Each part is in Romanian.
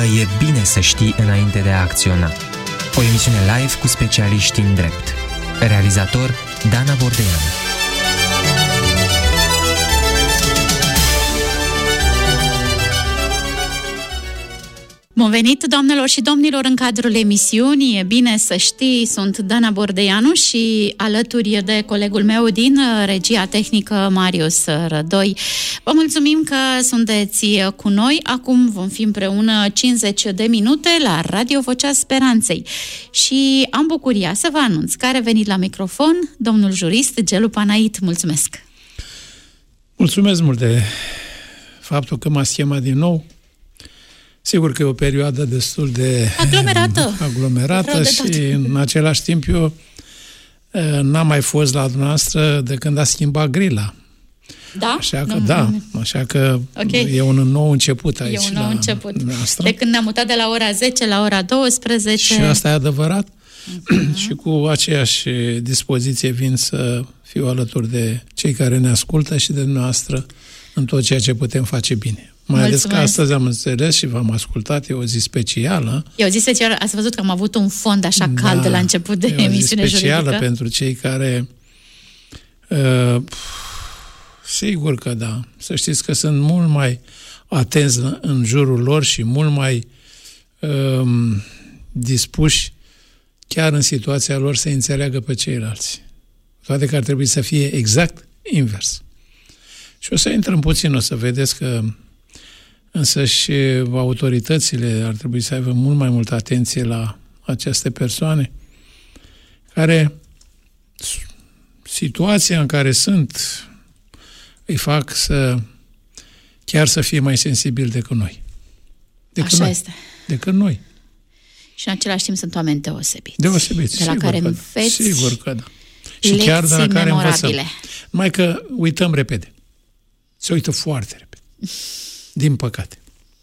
e bine să știi înainte de a acționa. O emisiune live cu specialiști în drept. Realizator Dana Bordeanu. Bun venit, doamnelor și domnilor, în cadrul emisiunii. E bine să știi, sunt Dana Bordeanu și alături de colegul meu din regia tehnică, Marius Rădoi. Vă mulțumim că sunteți cu noi. Acum vom fi împreună 50 de minute la Radio Vocea Speranței. Și am bucuria să vă anunț că a revenit la microfon domnul jurist Gelu Panait. Mulțumesc! Mulțumesc mult de faptul că m-ați chemat din nou. Sigur că e o perioadă destul de aglomerată și în același timp eu n-am mai fost la dumneavoastră de când a schimbat grila. Da? Așa că okay. E un nou început aici. E un nou început. De când ne-am mutat de la ora 10 la ora 12. Și asta e adevărat. Și cu aceeași dispoziție vin să fiu alături de cei care ne ascultă și de dumneavoastră în tot ceea ce putem face bine. Mai ales că astăzi am înțeles și v-am ascultat, e o zi specială. E o zi specială, ați văzut că am avut un fond așa cald de la început de emisiune juridică. E o zi specială pentru cei care... sigur că da. Să știți că sunt mult mai atenți în jurul lor și mult mai dispuși chiar în situația lor să înțeleagă pe ceilalți. Toate că ar trebui să fie exact invers. Și o să intrăm puțin, o să vedeți că însă și autoritățile ar trebui să aibă mult mai multă atenție la aceste persoane care situația în care sunt îi fac chiar să fie mai sensibili decât noi. Decât noi. Și în același timp sunt oameni deosebiți. Deosebiți, de la care înveți. Sigur că da. Și chiar de la care învățăm. Numai că uităm repede. Se uită foarte repede. Din păcate.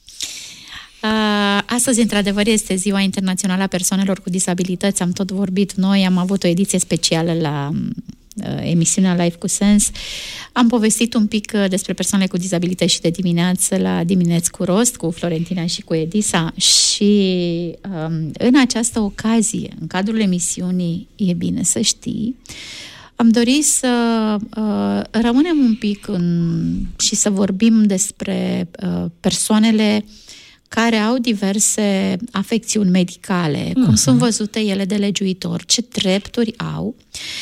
Astăzi, într-adevăr, este Ziua Internațională a Persoanelor cu Dizabilități. Am tot vorbit noi, am avut o ediție specială la emisiunea Live cu Sens. Am povestit un pic despre persoanele cu dizabilități și de dimineață la Dimineți cu Rost, cu Florentina și cu Edisa. Și în această ocazie, în cadrul emisiunii E bine să știi, am dorit să rămânem un pic și să vorbim despre persoanele care au diverse afecțiuni medicale, cum sunt văzute ele de legiuitor, ce drepturi au.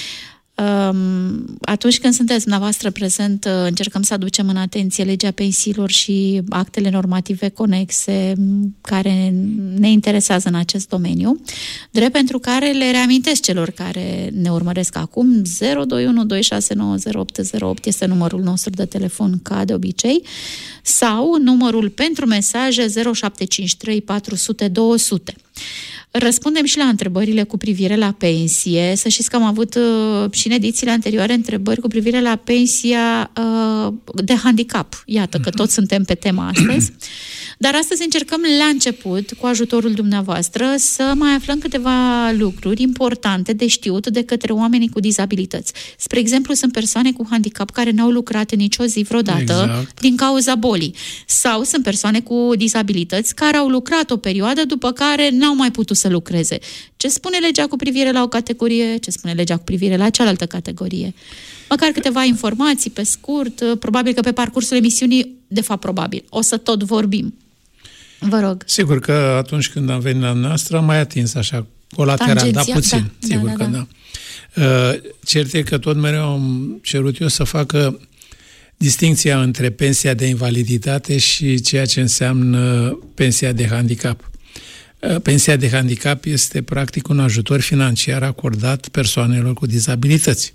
Atunci când sunteți dumneavoastră prezent, încercăm să aducem în atenție legea pensiilor și actele normative conexe care ne interesează în acest domeniu, drept pentru care le reamintesc celor care ne urmăresc acum. 02126900808 este numărul nostru de telefon, ca de obicei, sau numărul pentru mesaje 0753 400 200. Răspundem și la întrebările cu privire la pensie. Să știți că am avut și în edițiile anterioare întrebări cu privire la pensia de handicap. Iată că toți suntem pe tema astăzi. Dar astăzi încercăm la început, cu ajutorul dumneavoastră, să mai aflăm câteva lucruri importante de știut de către oamenii cu dizabilități. Spre exemplu, sunt persoane cu handicap care n-au lucrat nicio zi vreodată din cauza bolii. Sau sunt persoane cu dizabilități care au lucrat o perioadă, după care n-au mai putut să lucreze. Ce spune legea cu privire la o categorie, ce spune legea cu privire la cealaltă categorie? Măcar câteva informații pe scurt, probabil că pe parcursul emisiunii, de fapt probabil, o să tot vorbim. Vă rog. Sigur că atunci când am venit la noastră am mai atins așa colateral, dar puțin. Sigur că da. Cert e că tot mereu am cerut eu să facă distincția între pensia de invaliditate și ceea ce înseamnă pensia de handicap. Pensia de handicap este practic un ajutor financiar acordat persoanelor cu dizabilități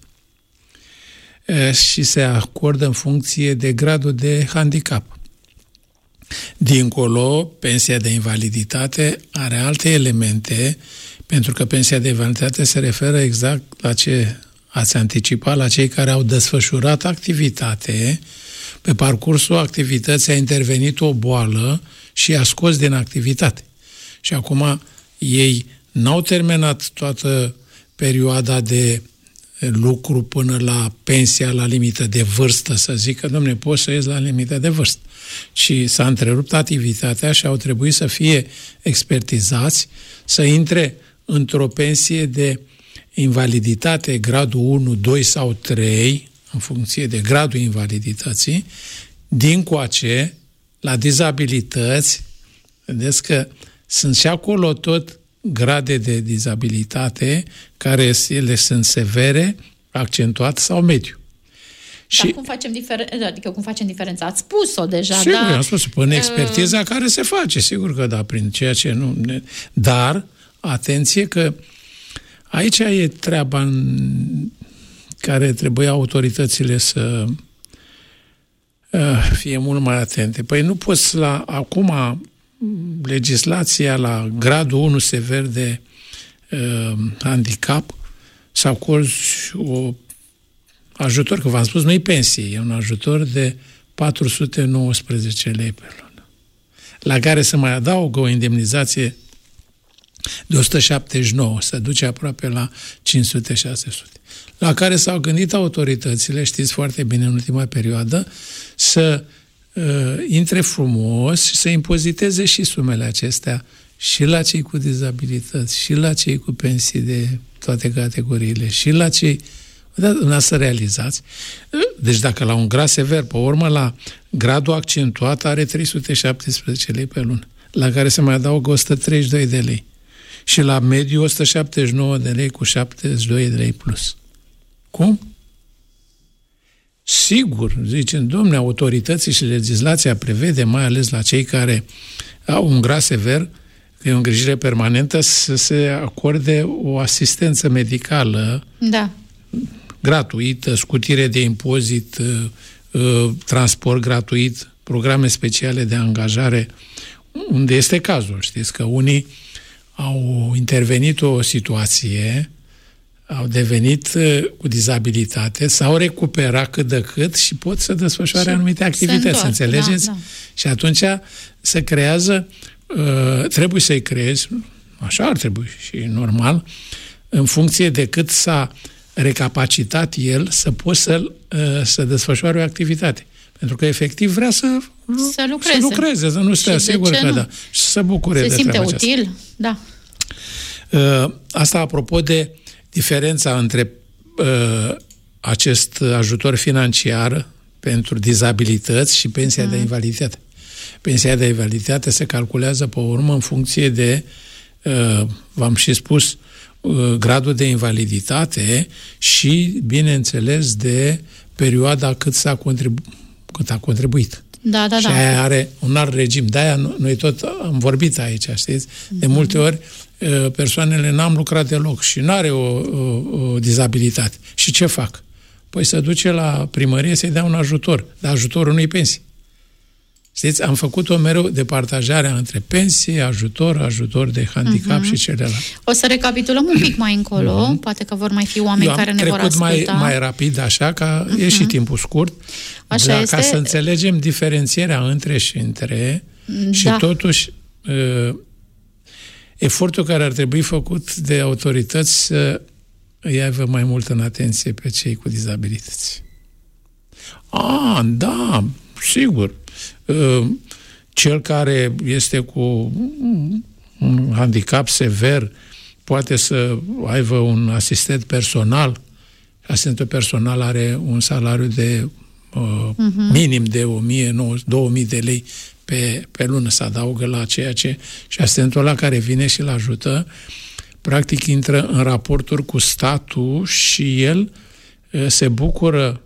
și se acordă în funcție de gradul de handicap. Dincolo, pensia de invaliditate are alte elemente, pentru că pensia de invaliditate se referă exact la ce ați anticipat, la cei care au desfășurat activitate, pe parcursul activității a intervenit o boală și i-a scos din activitate. Și acum ei n-au terminat toată perioada de lucru până la pensia la limită de vârstă, să zică, dom'le, poți să ies la limită de vârstă. Și s-a întrerupt activitatea și au trebuit să fie expertizați, să intre într-o pensie de invaliditate gradul 1, 2 sau 3, în funcție de gradul invalidității, dincoace, la dizabilități, vedeți că sunt și acolo tot grade de dizabilitate, care ele sunt severe, accentuat sau mediu. Dar cum facem diferența? Ați spus-o deja, sigur, am spus-o, până expertiza care se face, sigur că da, prin ceea ce nu... Dar, atenție că aici e treaba în care trebuie autoritățile să fie mult mai atente. Păi nu poți acum legislația la gradul 1 sever de handicap să acorzi ajutor, că v-am spus, nu-i pensie, e un ajutor de 419 lei pe lună, la care se mai adaugă o indemnizație de 179, se duce aproape la 500-600, la care s-au gândit autoritățile, știți foarte bine, în ultima perioadă, să intre frumos și să impoziteze și sumele acestea și la cei cu dizabilități, și la cei cu pensii de toate categoriile, și la cei... să realizați. Deci dacă la un grad sever, pe urmă la gradul accentuat are 317 lei pe lună, la care se mai adaugă 132 de lei. Și la mediu 179 de lei cu 72 de lei plus. Cum? Sigur, zicem, domne, autorității și legislația prevede, mai ales la cei care au un grad sever, că e o îngrijire permanentă, să se acorde o asistență medicală gratuită, scutire de impozit, transport gratuit, programe speciale de angajare, unde este cazul. Știți că unii au intervenit o situație, au devenit cu dizabilitate, s-au recuperat cât de cât și pot să desfășoare anumite activități, înțelegeți? Da. Și atunci se creează, trebuie să-i creezi, așa ar trebui și normal, în funcție de cât s-a recapacitat el să poți să desfășoare o activitate. Pentru că efectiv vrea să lucreze, să nu stea, sigur că da. Și să se bucure de treaba aceasta. Se simte util, da. Asta apropo de diferența între acest ajutor financiar pentru dizabilități și pensia de invaliditate. Pensia de invaliditate se calculează pe urmă în funcție de, v-am și spus, gradul de invaliditate și, bineînțeles, de perioada cât a contribuit. Da. Și aia are un alt regim. De-aia noi tot am vorbit aici, știți? De multe ori persoanele n-am lucrat deloc și n-are o dizabilitate. Și ce fac? Păi se duce la primărie să-i dea un ajutor. Dar ajutorul nu-i pensie. Știți, am făcut-o mereu de partajarea între pensie, ajutor de handicap și celălalt. O să recapitulăm un pic mai încolo, poate că vor mai fi oameni care ne vor asculta. mai rapid, așa, că e și timpul scurt, ca să înțelegem diferențierea între și între și totuși efortul care ar trebui făcut de autorități să îi aibă mai mult în atenție pe cei cu dizabilități. Da, sigur. Cel care este cu un handicap sever poate să aibă un asistent personal. Asistentul personal are un salariu de minim de 1.000-2.000 de lei pe lună, se adaugă la ceea ce... Și asistentul ăla care vine și îl ajută, practic intră în raporturi cu statul și el se bucură,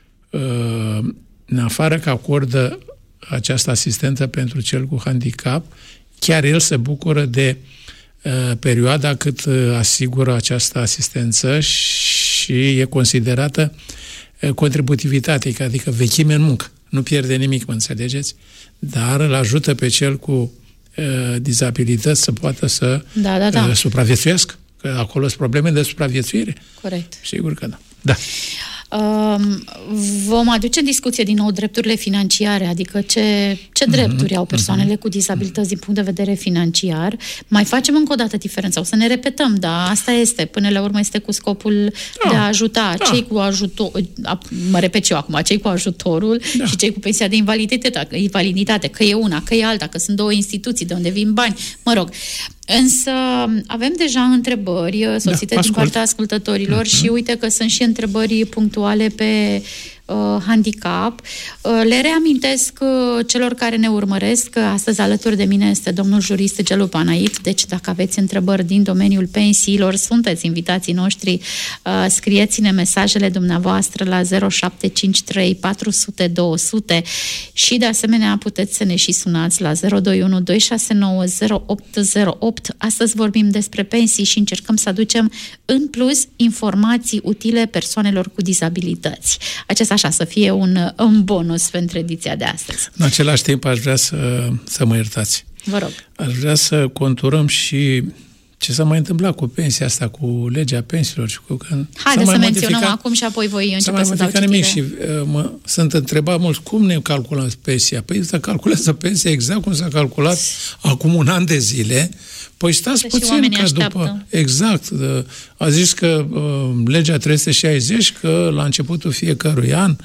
în afară că acordă această asistență pentru cel cu handicap, chiar el se bucură de perioada cât asigură această asistență și e considerată contributivitate, adică vechime în muncă. Nu pierde nimic, mă înțelegeți? Dar îl ajută pe cel cu dizabilități să poată să supraviețuiască. Că acolo sunt probleme de supraviețuire. Corect. Sigur că da. Vom aduce în discuție din nou drepturile financiare, adică ce drepturi au persoanele cu dizabilități din punct de vedere financiar. Mai facem încă o dată diferența, o să ne repetăm, dar asta este, până la urmă este cu scopul de a ajuta cei cu ajutor, mă repet eu acum, cei cu ajutorul și cei cu pensia de invaliditate, că e una, că e alta, că sunt două instituții de unde vin bani, mă rog. Însă avem deja întrebări sosite din partea ascultătorilor și uite că sunt și întrebări punctuale pe handicap. Le reamintesc celor care ne urmăresc că astăzi alături de mine este domnul jurist Gelu Panait, deci dacă aveți întrebări din domeniul pensiilor, sunteți invitații noștri, scrieți-ne mesajele dumneavoastră la 0753 400 200 și de asemenea puteți să ne și sunați la 021 269 0808. Astăzi vorbim despre pensii și încercăm să aducem în plus informații utile persoanelor cu dizabilități. Acesta așa să fie un bonus pentru ediția de astăzi. În același timp aș vrea să mă iertați. Vă rog. Aș vrea să conturăm și ce s-a mai întâmplat cu pensia asta, cu legea pensiilor. Și cu haideți să menționăm acum și apoi voi începe să dau citire. Nimic și sunt întrebat mulți, cum ne calculăm pensia? Păi se calculează pensia exact cum s-a calculat acum un an de zile. Păi stați puțin că după... Exact. A zis că legea 360, că la începutul fiecărui an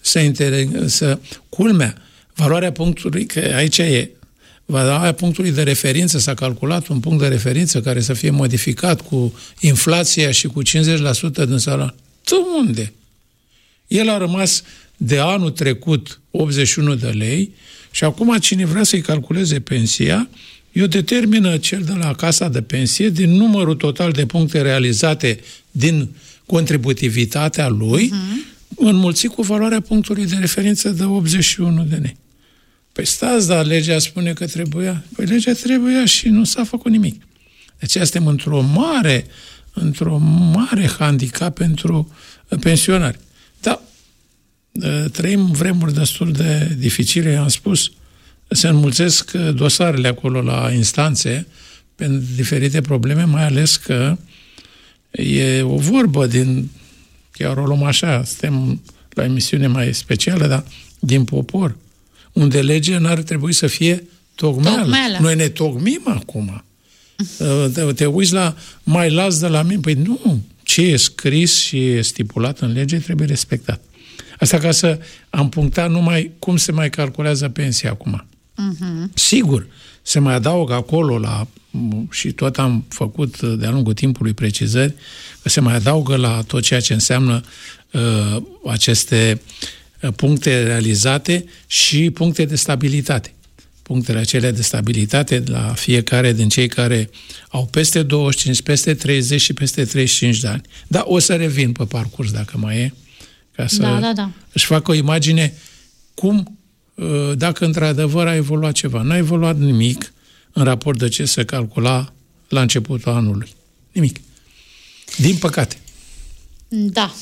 culmea, valoarea punctului, că aici e, valoarea punctului de referință, s-a calculat un punct de referință care să fie modificat cu inflația și cu 50% din salariu. Unde? El a rămas de anul trecut 81 de lei și acum cine vrea să-i calculeze pensia, eu determină cel de la casa de pensie din numărul total de puncte realizate din contributivitatea lui, înmulțit cu valoarea punctului de referință de 81 de lei. Păi stați, dar legea spune că trebuia. Păi legea trebuia și nu s-a făcut nimic. Deci suntem într-o mare handicap pentru pensionari. Da, trăim vremuri destul de dificile, am spus. Se înmulțesc dosarele acolo la instanțe pentru diferite probleme, mai ales că e o vorbă chiar o luăm așa, suntem la emisiune mai specială, dar din popor, unde legea n-ar trebui să fie tocmeală. Noi ne tocmim acum. Te uiți la mai las de la mine. Păi nu, ce e scris și e stipulat în lege trebuie respectat. Asta ca să am punctat numai cum se mai calculează pensia acum. Sigur, se mai adaugă acolo și tot am făcut de-a lungul timpului precizări, că se mai adaugă la tot ceea ce înseamnă aceste puncte realizate și puncte de stabilitate. Punctele acelea de stabilitate la fiecare din cei care au peste 25, peste 30 și peste 35 de ani. Da, o să revin pe parcurs dacă mai e, ca să își facă o imagine cum, dacă într-adevăr a evoluat ceva. N-a evoluat nimic în raport de ce se calcula la începutul anului. Nimic. Din păcate. Da.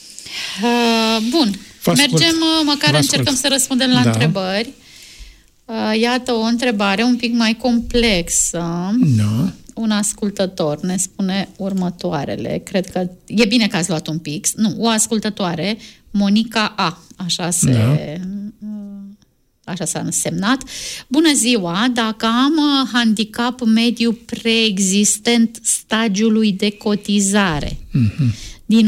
Bun. Mergem, măcar încercăm să răspundem la întrebări. Iată o întrebare un pic mai complexă. Da. Un ascultător ne spune următoarele. Cred că e bine că ați luat un pix. Nu, o ascultătoare, Monica A. Așa s-a însemnat. Bună ziua! Dacă am handicap mediu preexistent stagiului de cotizare din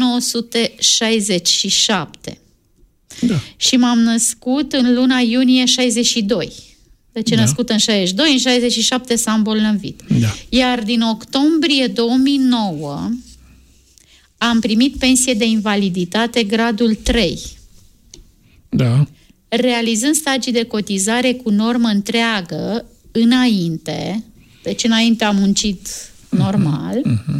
1967 și m-am născut în luna iunie 62. Deci e născut în 62, în 67 s-a îmbolnăvit. Iar din octombrie 2009 am primit pensie de invaliditate gradul 3. Da. Realizând stagii de cotizare cu normă întreagă înainte, deci înainte am muncit normal,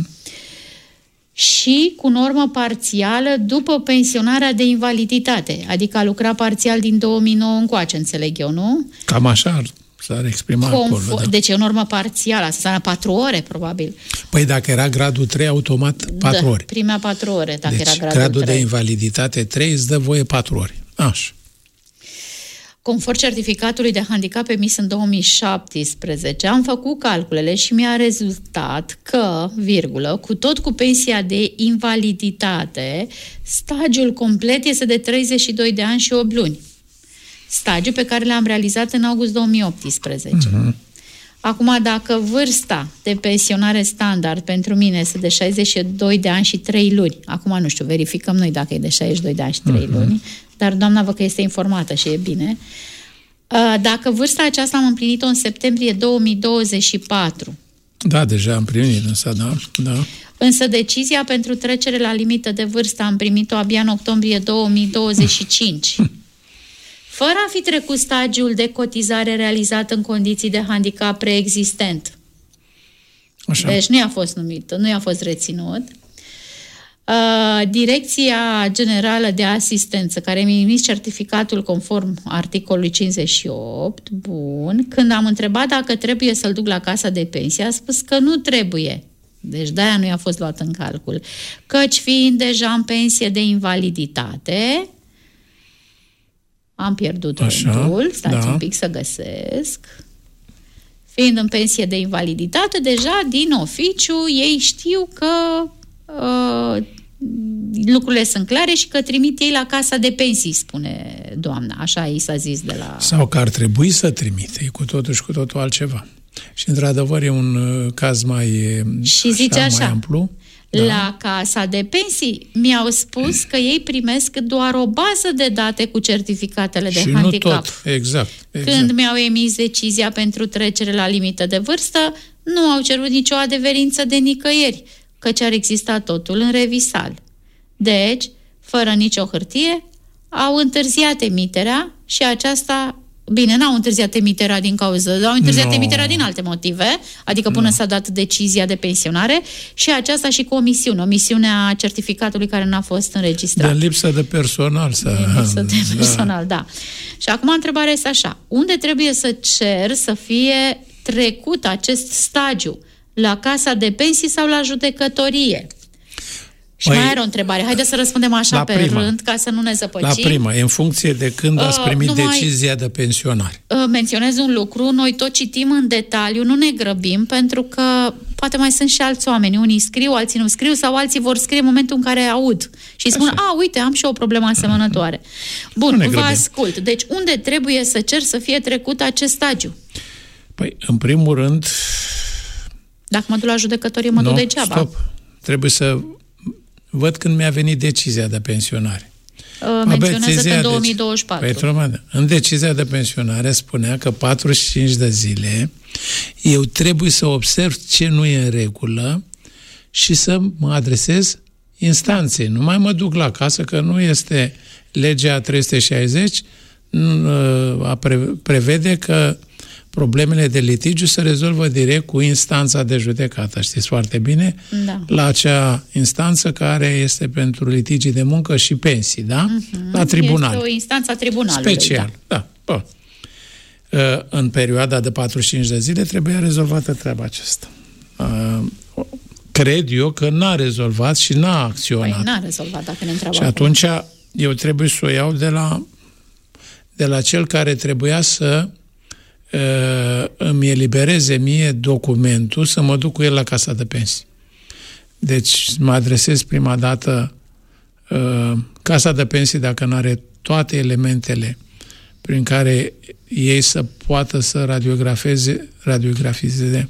și cu normă parțială după pensionarea de invaliditate, adică a lucrat parțial din 2009 încoace, înțeleg eu, nu? Cam așa s-ar exprima acolo. Da. Deci e o normă parțială, asta înseamnă 4 ore, probabil. Păi dacă era gradul 3, automat 4 ore. Primea 4 ore, dacă deci, era gradul 3. Gradul de invaliditate 3 îți dă voie 4 ore. Așa. Conform certificatului de handicap emis în 2017, am făcut calculele și mi-a rezultat că, cu tot cu pensia de invaliditate, stagiul complet este de 32 de ani și 8 luni. Stagiu pe care l-am realizat în august 2018. Acum, dacă vârsta de pensionare standard pentru mine este de 62 de ani și 3 luni, acum nu știu, verificăm noi dacă e de 62 de ani și 3 luni, dar doamna văd că este informată și e bine. Dacă vârsta aceasta am împlinit-o în septembrie 2024. Da, deja am primit, însă, da. Însă decizia pentru trecere la limită de vârstă am primit-o abia în octombrie 2025. Fără a fi trecut stagiul de cotizare realizat în condiții de handicap preexistent. Așa. Deci nu i-a fost numit, nu i-a fost reținut. Direcția Generală de Asistență, care mi-a emis certificatul conform articolului 58, bun, când am întrebat dacă trebuie să-l duc la casa de pensie, a spus că nu trebuie. Deci de-aia nu i-a fost luat în calcul. Căci fiind deja în pensie de invaliditate, am pierdut rândul, stați un pic să găsesc. Fiind în pensie de invaliditate, deja din oficiu ei știu că lucrurile sunt clare și că trimit ei la casa de pensii, spune doamna. Așa i s-a zis de la... Sau că ar trebui să trimite, e cu totul și cu totul altceva. Și într-adevăr e un caz mai, și zice așa, mai amplu. La casa de pensii mi-au spus că ei primesc doar o bază de date cu certificatele de handicap. Și nu tot, exact. Când mi-au emis decizia pentru trecere la limită de vârstă, nu au cerut nicio adeverință de nicăieri, căci ar exista totul în revisal. Deci, fără nicio hârtie, au întârziat emiterea și aceasta... Bine, n-au întârziat emiterea din cauză, au întârziat emiterea din alte motive, adică până s-a dat decizia de pensionare și aceasta și cu omisiunea certificatului care n-a fost înregistrat. De lipsă de personal. De lipsă de personal, da. Și acum întrebarea este așa, unde trebuie să cer să fie trecut acest stagiu? La casa de pensii sau la judecătorie? Și mai are o întrebare. Haideți să răspundem așa pe rând, ca să nu ne zăpăcim. La prima, e în funcție de când ați primit decizia de pensionare. Menționez un lucru, noi tot citim în detaliu, nu ne grăbim, pentru că poate mai sunt și alți oameni. Unii scriu, alții nu scriu, sau alții vor scrie în momentul în care aud. Și spun, uite, am și o problemă asemănătoare. Bun, vă ascult. Deci, unde trebuie să cer să fie trecut acest stagiu? Păi, în primul rând... Dacă mă duc la judecătorie, mă duc degeaba. Stop. Trebuie să... Văd când mi-a venit decizia de pensionare. Menționează că în 2024. În decizia de pensionare spunea că 45 de zile eu trebuie să observ ce nu e în regulă și să mă adresez instanței. Nu mai mă duc la casă, că nu este legea 360 prevede că problemele de litigiu se rezolvă direct cu instanța de judecată, știți foarte bine, la acea instanță care este pentru litigii de muncă și pensii, da? La tribunal. Este o instanță a tribunalului. Special, da. În perioada de 45 de zile trebuia rezolvată treaba aceasta. Cred eu că n-a rezolvat și n-a acționat. Păi n-a rezolvat, dacă ne întreabă. Și atunci eu trebuie să o iau de la cel care trebuia să îmi elibereze mie documentul să mă duc cu el la casa de pensii. Deci mă adresez prima dată casa de pensii, dacă nu are toate elementele prin care ei să poată să radiografizeze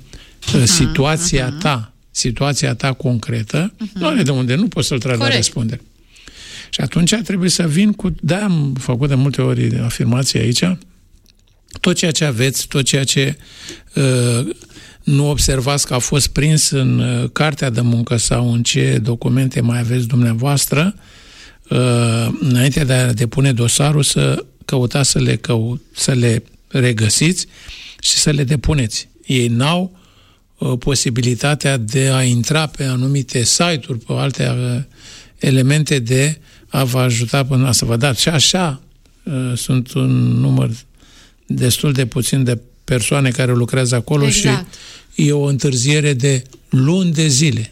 situația ta concretă, nu are de unde, nu poți să-l tragi la răspundere. Și atunci trebuie să vin cu... Da, am făcut de multe ori afirmații aici, tot ceea ce aveți, tot ceea ce nu observați că a fost prins în cartea de muncă sau în ce documente mai aveți dumneavoastră, înainte de a depune dosarul, să căutați să le regăsiți și să le depuneți. Ei n-au posibilitatea de a intra pe anumite site-uri, pe alte elemente de a vă ajuta până să vă dați. Și așa sunt un număr destul de puțin de persoane care lucrează acolo și e o întârziere de luni de zile.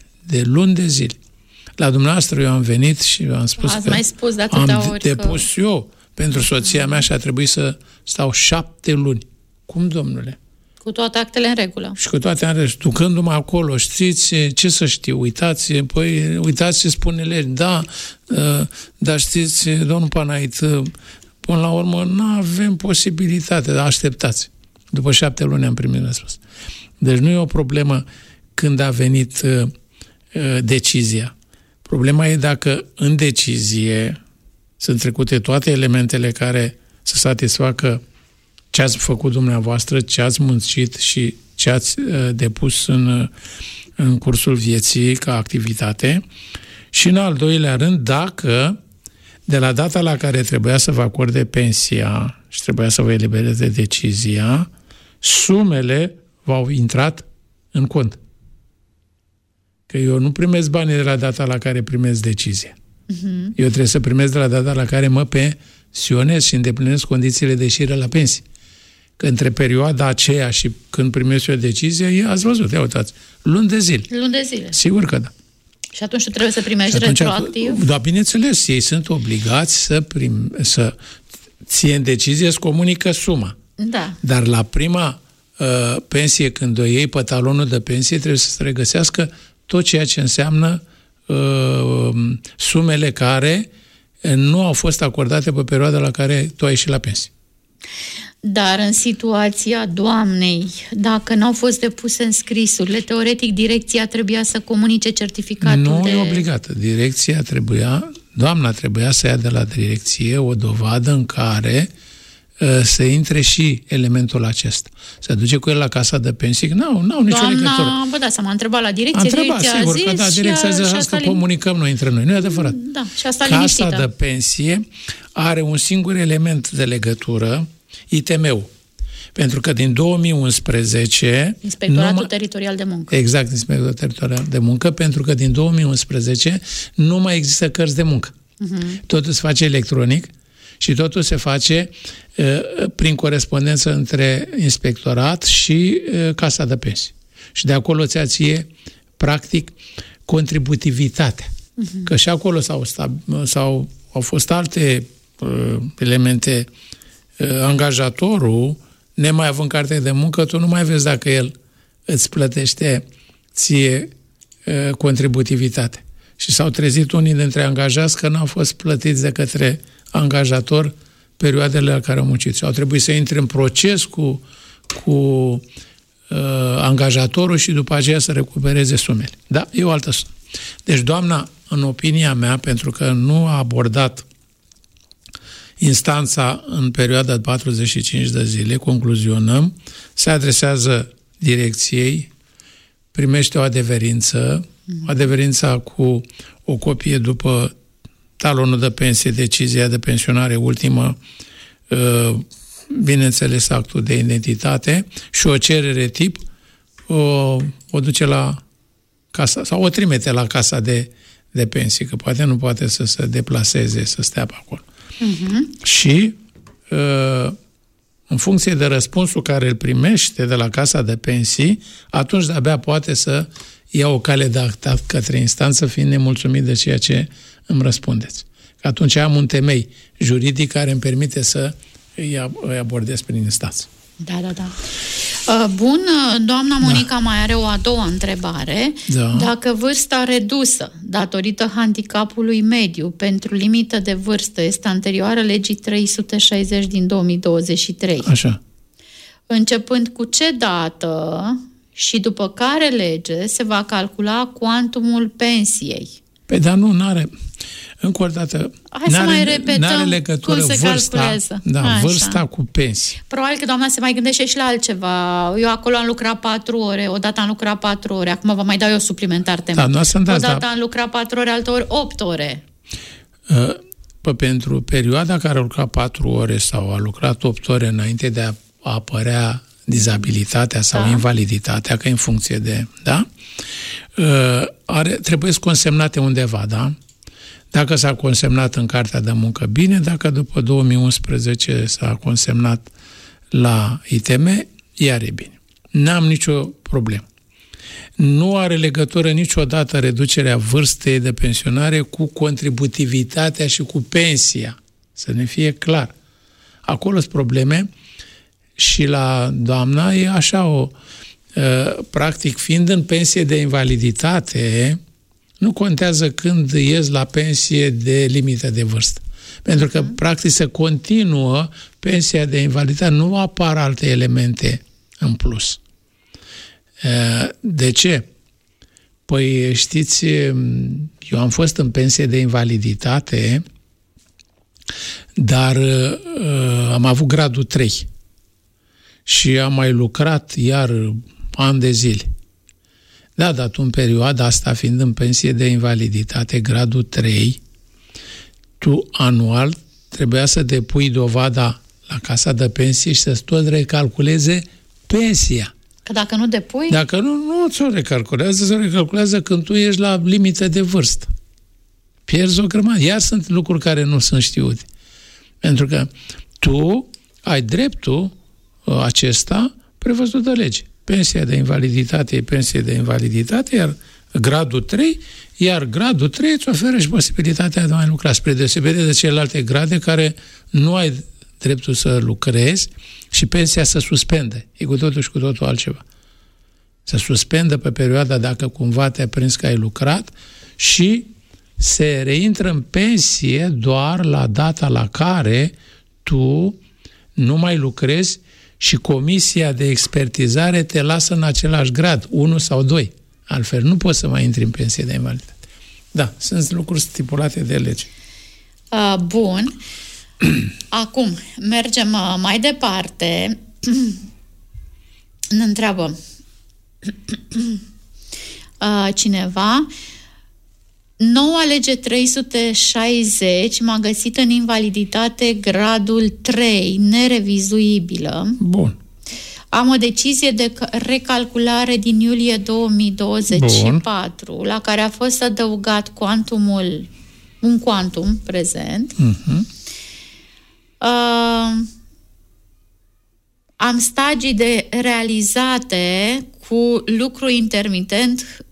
La dumneavoastră eu am venit și am spus că mai spus de atâtea ori depus eu pentru soția mea și a trebuit să stau 7 luni. Cum, domnule? Cu toate actele în regulă. Și cu toate în regulă. Ducându-mă acolo, știți ce să știu? Uitați ce spune lege. Da, dar știți, domnul Panait, până la urmă nu avem posibilitate, dar așteptați. După 7 luni am primit răspuns. Deci nu e o problemă când a venit decizia. Problema e dacă în decizie sunt trecute toate elementele care să satisfacă ce ați făcut dumneavoastră, ce ați muncit și ce ați depus în cursul vieții ca activitate. Și în al doilea rând, dacă de la data la care trebuia să vă acorde pensia și trebuia să vă elibereze decizia, sumele v-au intrat în cont. Că eu nu primesc banii de la data la care primesc decizia. Eu trebuie să primesc de la data la care mă pensionez și îndeplinesc condițiile de ieșire la pensie. Că între perioada aceea și când primesc eu decizie, ați văzut, ia uitați, luni de zile. Luni de zile. Sigur că da. Și atunci tu trebuie să primești retroactiv? Da, bineînțeles, ei sunt obligați să ție în decizie, să comunică suma. Da. Dar la prima pensie, când o iei pe talonul de pensie, trebuie să se regăsească tot ceea ce înseamnă sumele care nu au fost acordate pe perioada la care tu ai ieșit la pensie. Dar în situația doamnei, dacă n-au fost depuse înscrisurile, teoretic direcția trebuia să comunice certificatul Nu e obligată. Doamna trebuia să ia de la direcție o dovadă în care să intre și elementul acesta. Se duce cu el la casa de pensii, n-au nicio legătură. Bă, da, s-a întrebat la direcție, direcția sigur, a zis, că da, direcția a zis că comunicăm noi între noi. Nu e adevărat. Da, și asta casa liniștită. de pensie are un singur element de legătură, ITM-ul. Pentru că din 2011... Inspectoratul Teritorial de Muncă. Exact, Inspectoratul Teritorial de Muncă, pentru că din 2011 nu mai există cărți de muncă. Totul se face electronic și totul se face prin corespondență între inspectorat și casa de pensii. Și de acolo ți-a ție, practic, contributivitatea. Că și acolo au fost alte elemente. Angajatorul, nemai având carte de muncă, tu nu mai vezi dacă el îți plătește ție contributivitate. Și s-au trezit unii dintre angajați că n-au fost plătiți de către angajator perioadele la care au muncit. Și au trebuit să intre în proces cu angajatorul și după aceea să recupereze sumele. Da, e o altă sumă. Deci doamna, în opinia mea, pentru că nu a abordat instanța în perioada de 45 de zile, concluzionăm, se adresează direcției, primește o adeverință, adeverința cu o copie după talonul de pensie, decizia de pensionare ultimă, bineînțeles actul de identitate și o cerere tip, o duce la casa, sau o trimite la casa de pensii, că poate nu poate să se deplaseze, să stea pe acolo. Și în funcție de răspunsul care îl primește de la casa de pensii, atunci de-abia poate să ia o cale de actat către instanță, fiind nemulțumit de ceea ce îmi răspundeți. Că atunci am un temei juridic care îmi permite să îi abordez prin instanță. Da. Bun, doamna Monica mai are o a doua întrebare. Da. Dacă vârsta redusă, datorită handicapului mediu, pentru limită de vârstă, este anterioară legii 360 din 2023. Așa. Începând cu ce dată și după care lege se va calcula cuantumul pensiei? Păi, dar n-are... Încă o dată, n-are legătură cum se calculează. Vârsta cu pensii. Probabil că doamna se mai gândește și la altceva. Eu acolo am lucrat 4 ore, odată am lucrat 4 ore, acum vă mai dau eu suplimentar temă. Odată am lucrat 4 ore, altor 8 ore. Pentru perioada care a lucrat 4 ore sau a lucrat 8 ore înainte de a apărea dizabilitatea sau invaliditatea, că în funcție de... Da? Trebuie să consemnate undeva, da? Dacă s-a consemnat în Cartea de Muncă, bine, dacă după 2011 s-a consemnat la ITM, iar e bine. N-am nicio problemă. Nu are legătură niciodată reducerea vârstei de pensionare cu contributivitatea și cu pensia Să ne fie clar. Acolo sunt probleme și la doamna e așa practic, fiind în pensie de invaliditate, nu contează când ies la pensie de limită de vârstă. Pentru că, practic, se continuă pensia de invaliditate, nu apar alte elemente în plus. De ce? Păi, știți, eu am fost în pensie de invaliditate, dar am avut gradul 3 și am mai lucrat iar ani de zile. Da, dar tu în perioada asta, fiind în pensie de invaliditate, gradul 3, tu anual trebuia să depui dovada la casa de pensie și să-ți tot recalculeze pensia. Că dacă nu depui... Dacă nu ți-o recalculează, se recalculează când tu ești la limită de vârstă. Pierzi o grămadă. Iar sunt lucruri care nu sunt știute. Pentru că tu ai dreptul acesta prevăzut de lege. Pensia de invaliditate e pensie de invaliditate, iar gradul 3 îți oferă și posibilitatea de a mai lucra, spre deosebire de celelalte grade care nu ai dreptul să lucrezi și pensia să suspende. E cu totul și cu totul altceva. Să suspendă pe perioada dacă cumva te-ai prins că ai lucrat și se reintră în pensie doar la data la care tu nu mai lucrezi și comisia de expertizare te lasă în același grad, 1 sau 2. Altfel nu poți să mai intri în pensie de invaliditate. Da, sunt lucruri stipulate de lege. Bun. Acum, mergem mai departe. Ne întreabă cineva. Noua lege 360 m-a găsit în invaliditate gradul 3, nerevizuibilă. Bun. Am o decizie de recalculare din iulie 2024, bun, la care a fost adăugat un cuantum prezent. Am stagii de realizate cu lucru intermitent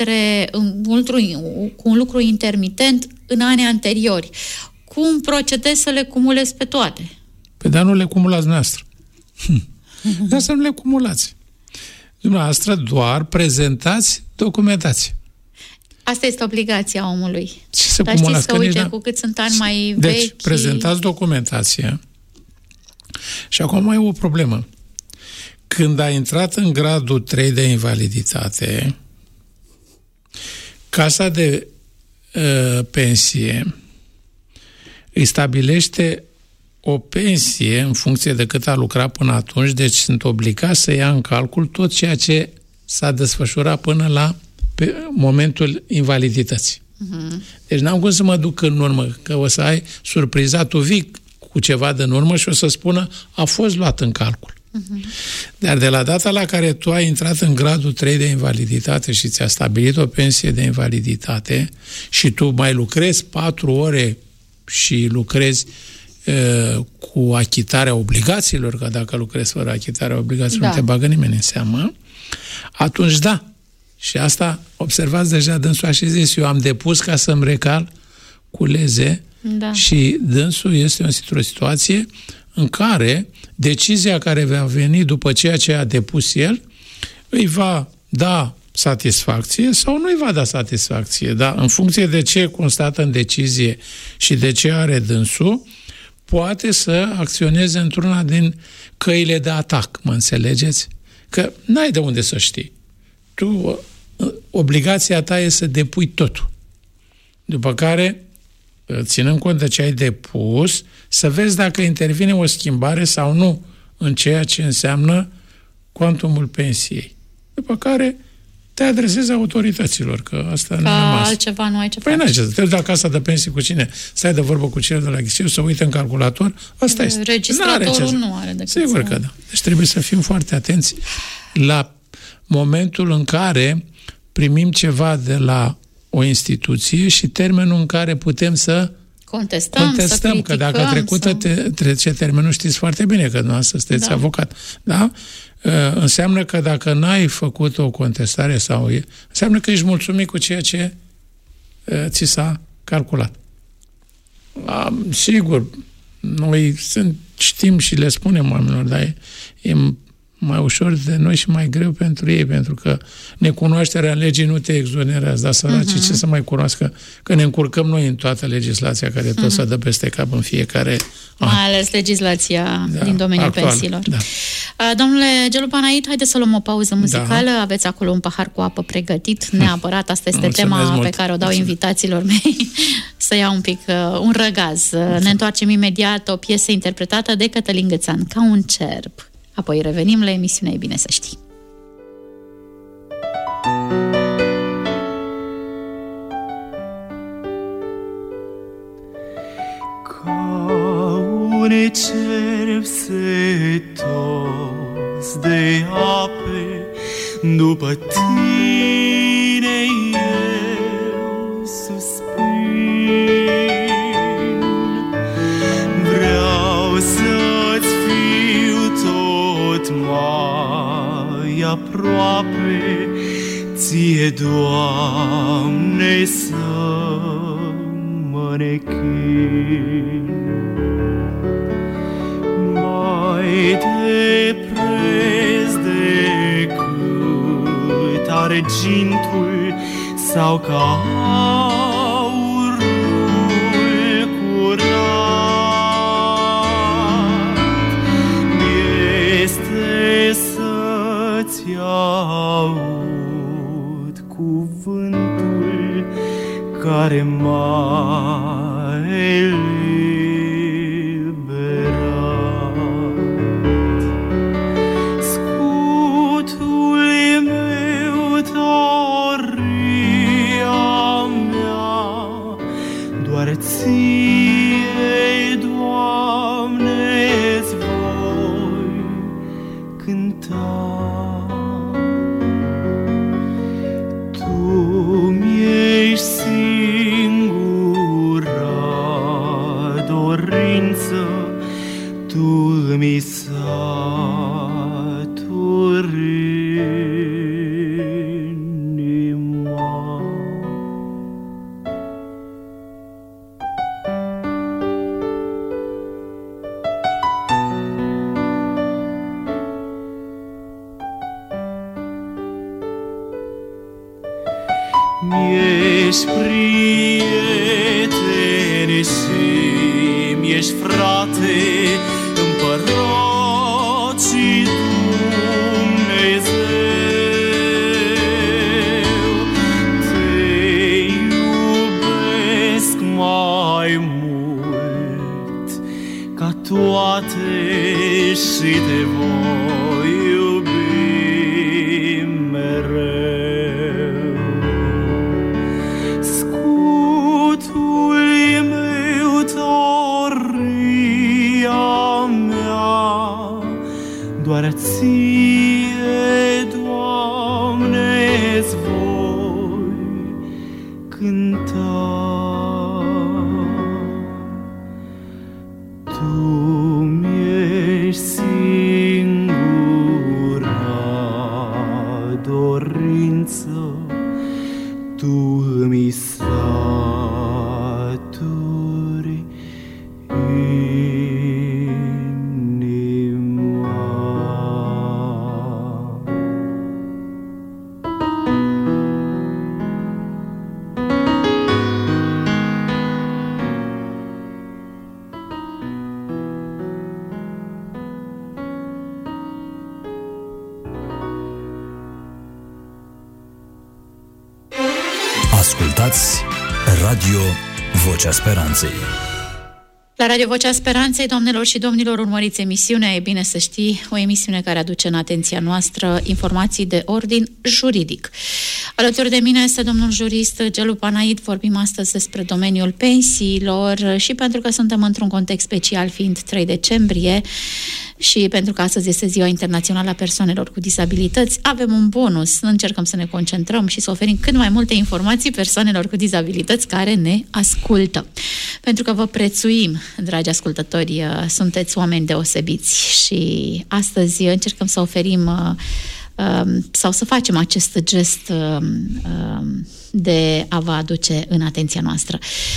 cu un lucru intermitent în anii anteriori. Cum procedez să le cumulez pe toate? Păi dar nu le cumulați noastră. Dar să nu le cumulați. Dumneavoastră doar prezentați documentație. Asta este obligația omului. Ce să dar cumulați? Știți că, uite, cu cât sunt ani mai vechi... Deci, prezentați documentația. Și acum mai e o problemă. Când a intrat în gradul 3 de invaliditate, casa de pensie îi stabilește o pensie în funcție de cât a lucrat până atunci, deci sunt obligați să ia în calcul tot ceea ce s-a desfășurat până la momentul invalidității. Deci n-am cum să mă duc în urmă, că o să ai surpriza, tu vii cu ceva din urmă și o să spună a fost luat în calcul. Dar de la data la care tu ai intrat în gradul 3 de invaliditate și ți-a stabilit o pensie de invaliditate și tu mai lucrezi 4 ore și lucrezi cu achitarea obligațiilor, că dacă lucrezi fără achitarea obligațiilor nu te bagă nimeni în seamă, atunci da. Și asta, observați deja, dânsul a și zis, eu am depus ca să-mi recalculeze și dânsul este într-o situație în care decizia care va veni după ceea ce a depus el îi va da satisfacție sau nu îi va da satisfacție. Da? În funcție de ce constată în decizie și de ce are dânsul, poate să acționeze într-una din căile de atac, mă înțelegeți? Că n-ai de unde să știi. Tu, obligația ta e să depui totul. După care, ținând cont de ce ai depus, să vezi dacă intervine o schimbare sau nu în ceea ce înseamnă cuantumul pensiei. După care te adresezi autorităților, că asta nu e rămas. Altceva nu ai ce face. Păi n-ai ce, te duci la casa de pensii cu cine? Stai de vorbă cu cine de la ghișeu, să uite în calculator, asta este. Registratorul nu are decât sigur că da. Deci trebuie să fim foarte atenți la momentul în care primim ceva de la o instituție și termenul în care putem să contestăm, să că dacă trecută trece termenul, știți foarte bine că dumneavoastră sunteți avocat. Da? Înseamnă că dacă n-ai făcut o contestare înseamnă că ești mulțumit cu ceea ce ți s-a calculat. Sigur, Noi știm și le spunem oamenilor, dar e mai ușor de noi și mai greu pentru ei, pentru că necunoașterea legii nu te exonerează, dar săracii ce să mai cunoască, că ne încurcăm noi în toată legislația care tot se dă peste cap în fiecare an. Mai ales legislația din domeniul actual, pensiilor. Da. Domnule Gelu Panait, haideți să luăm o pauză muzicală. Da. Aveți acolo un pahar cu apă pregătit, neapărat. Asta este tema pe care o dau invitațiilor mei. Să iau un pic un răgaz. Ne întoarcem imediat, o piesă interpretată de Cătălin Gățan, Ca un cerb. Apoi revenim la emisiunea E bine să știi. Ca un cerb setos de ape, după tine eu suspin. Vreau să-ți fiu tot mai aproape, ție, Doamne, să mă nechin. Mai de preț decât argintul sau ca aurul curat, este să-ți aud cuvântul care m-a eliberat. Scutul meu, tăria mea, doar ție, Doamne-ți voi cânta. Tu-mi-ești singura dorință, tu-mi saturi inima. Mi-ești prieten și mi-ești frate, împărat și Dumnezeu. Te iubesc mai mult ca toate și te voi iubi mereu. Scutul meu, tăria mea, doar ție, Doamne-ți voi cânta. Tu-mi-ești singura dorință, tu-mi saturi inima. Ascultați Radio Vocea Speranței. La Radio Vocea Speranței, doamnelor și domnilor, urmăriți emisiunea E bine să știi, o emisiune care aduce în atenția noastră informații de ordin juridic. Alături de mine este domnul jurist Gelu Panait. Vorbim astăzi despre domeniul pensiilor și pentru că suntem într-un context special, fiind 3 decembrie, și pentru că astăzi este Ziua Internațională a Persoanelor cu Dizabilități, avem un bonus. Încercăm să ne concentrăm și să oferim cât mai multe informații persoanelor cu dizabilități care ne ascultă. Pentru că vă prețuim, dragi ascultători, sunteți oameni deosebiți și astăzi încercăm să oferim sau să facem acest gest de a vă aduce în atenția noastră.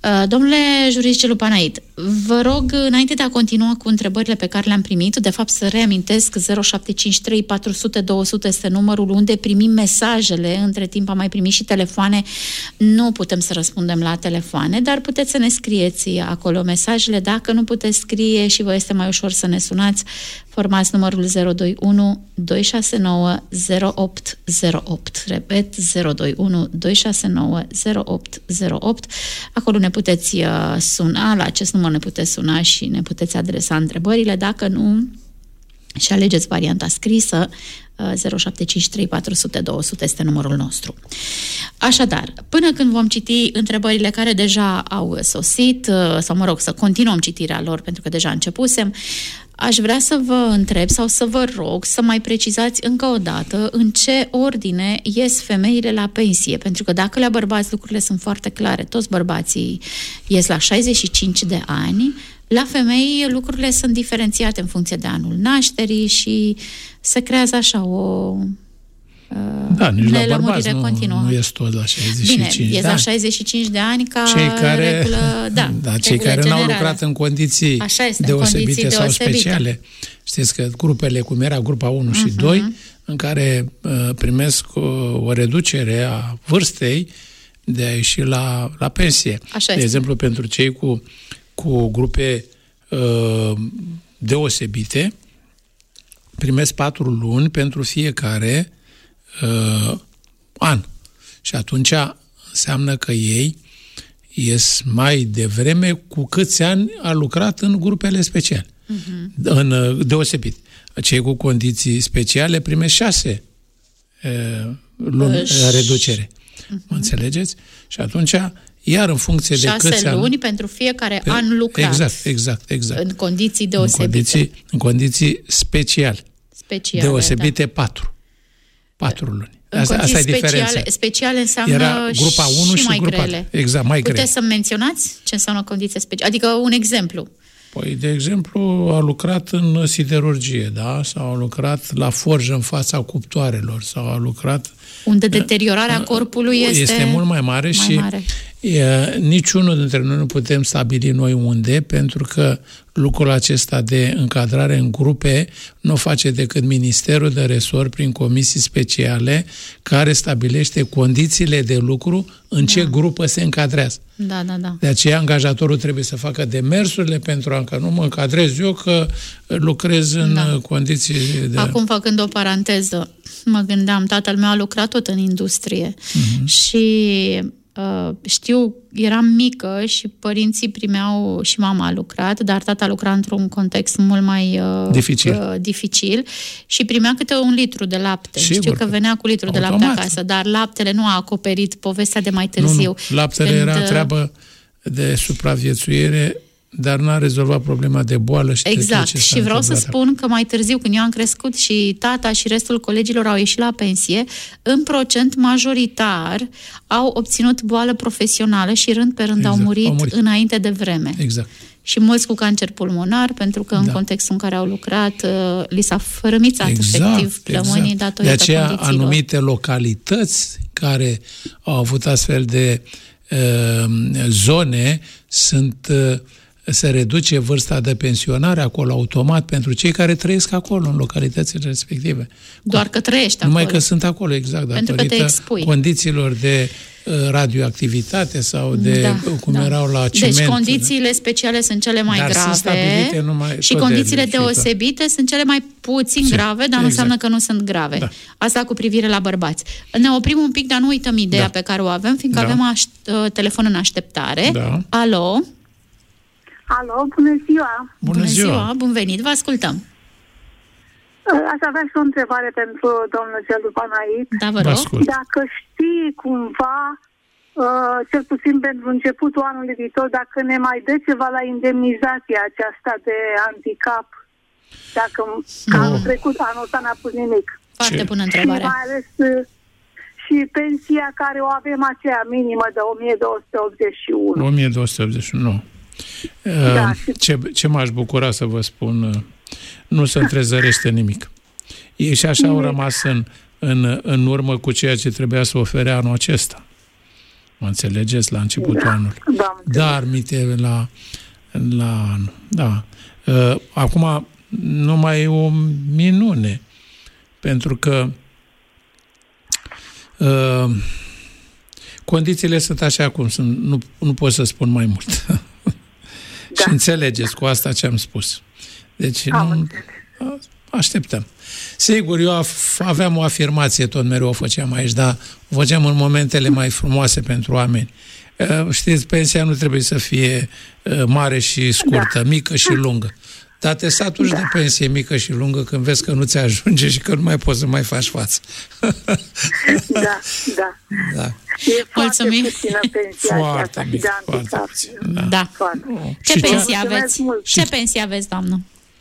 Domnule jurist Celupanait, vă rog, înainte de a continua cu întrebările pe care le-am primit, de fapt să reamintesc, 0753 400 200 este numărul unde primim mesajele, între timp am mai primit și telefoane, nu putem să răspundem la telefoane, dar puteți să ne scrieți acolo mesajele, dacă nu puteți scrie și vă este mai ușor să ne sunați, formați numărul 021 269 0808. Repet, 021 269 0808. Acolo ne puteți suna, la acest număr ne puteți suna și ne puteți adresa întrebările. Dacă nu, și alegeți varianta scrisă, 0753 400 200 este numărul nostru. Așadar, până când vom citi întrebările care deja au sosit, sau mă rog, să continuăm citirea lor, pentru că deja începusem, aș vrea să vă întreb sau să vă rog să mai precizați încă o dată în ce ordine ies femeile la pensie, pentru că dacă la bărbați lucrurile sunt foarte clare, toți bărbații ies la 65 de ani, la femei lucrurile sunt diferențiate în funcție de anul nașterii și se creează așa o nici la bărbați continuă. Nu ies tot la 65 Bine, ies la 65 de ani ca regulă, cei care n-au lucrat în condiții deosebite sau speciale. Știți că grupele, cum era grupa 1 și 2, în care primesc o reducere a vârstei de a ieși la pensie. De exemplu, pentru cei cu grupe deosebite, primesc 4 luni pentru fiecare an. Și atunci înseamnă că ei ies mai devreme cu câți ani a lucrat în grupele speciale. În deosebit. Cei cu condiții speciale primesc 6 luni reducere. Mă înțelegeți? Și atunci, iar în funcție de câți ani... 6 luni pentru fiecare an lucrat. Exact. În condiții deosebite. În condiții speciale. Deosebite 4 luni. Asta e diferența. Speciale înseamnă era grupa 1 și mai grupa grele. Exact, mai grele. Puteți să menționați ce înseamnă condiții speciale? Adică un exemplu. Păi, de exemplu, a lucrat în siderurgie, da? Sau a lucrat la forjă în fața cuptoarelor, sau a lucrat... Unde deteriorarea corpului este mult mai mare și niciunul dintre noi nu putem stabili noi unde, pentru că lucrul acesta de încadrare în grupe nu face decât Ministerul de Resort prin comisii speciale care stabilește condițiile de lucru în ce grupă se încadrează. Da. De aceea angajatorul trebuie să facă demersurile pentru a că nu mă încadrez eu că lucrez în condiții de... Acum, făcând o paranteză, mă gândeam, tatăl meu a lucrat tot în industrie și știu, eram mică și părinții primeau, și mama a lucrat, dar tata lucra într-un context mult mai dificil și primea câte 1 litru de lapte. Sigur, știu că venea cu litru de lapte acasă, dar laptele nu a acoperit povestea de mai târziu. Nu. Laptele era treabă de supraviețuire, dar n-a rezolvat problema de boală. Exact. Și vreau să spun că mai târziu, când eu am crescut și tata și restul colegilor au ieșit la pensie, în procent majoritar au obținut boală profesională și rând pe rând au murit înainte de vreme. Exact. Și mulți cu cancer pulmonar, pentru că în contextul în care au lucrat, li s-a fărâmițat efectiv plămânii datorită de aceea condițiilor. Anumite localități care au avut astfel de zone se reduce vârsta de pensionare acolo automat pentru cei care trăiesc acolo, în localitățile respective. Doar că trăiești acolo. Numai că sunt acolo, exact, datorită condițiilor de radioactivitate sau de cum erau la ciment. Deci condițiile speciale sunt cele mai grave și condițiile deosebite sunt cele mai puțin grave, dar nu înseamnă că nu sunt grave. Da. Asta cu privire la bărbați. Ne oprim un pic, dar nu uităm ideea pe care o avem, fiindcă avem telefon în așteptare. Da. Alo? Alo, bună ziua! Bună ziua! Bun venit, vă ascultăm! Aș avea și o întrebare pentru domnul Celupanait. Da, vă rog. Dacă știi cumva, cel puțin pentru începutul anului viitor, dacă ne mai dă ceva la indemnizația aceasta de handicap, dacă anul trecut, anul ăsta n-a pus nimic. Foarte bună întrebare. Și mai ales și pensia care o avem aceea minimă de 1281. 1281, Ce m-aș bucura să vă spun, nu se întrezărește nimic. Ei și așa au rămas în urmă cu ceea ce trebuia să ofere anul acesta. Mă înțelegeți? La începutul anului. Dar mite la anul. Da. Acum, numai o minune. Pentru că condițiile sunt așa cum sunt. Nu pot să spun mai mult. Și înțelegeți cu asta ce am spus. Deci așteptăm. Sigur, eu aveam o afirmație, tot mereu o făceam aici, dar o făceam în momentele mai frumoase pentru oameni. Știți, pensia nu trebuie să fie mare și scurtă, mică și lungă. Dar te saturi de pensie mică și lungă când vezi că nu ți ajunge și că nu mai poți să mai faci față. Da. E foarte puțină pensia foarte mic, foarte puțin. Da. Ce pensie aveți? Ce pensie aveți, doamnă?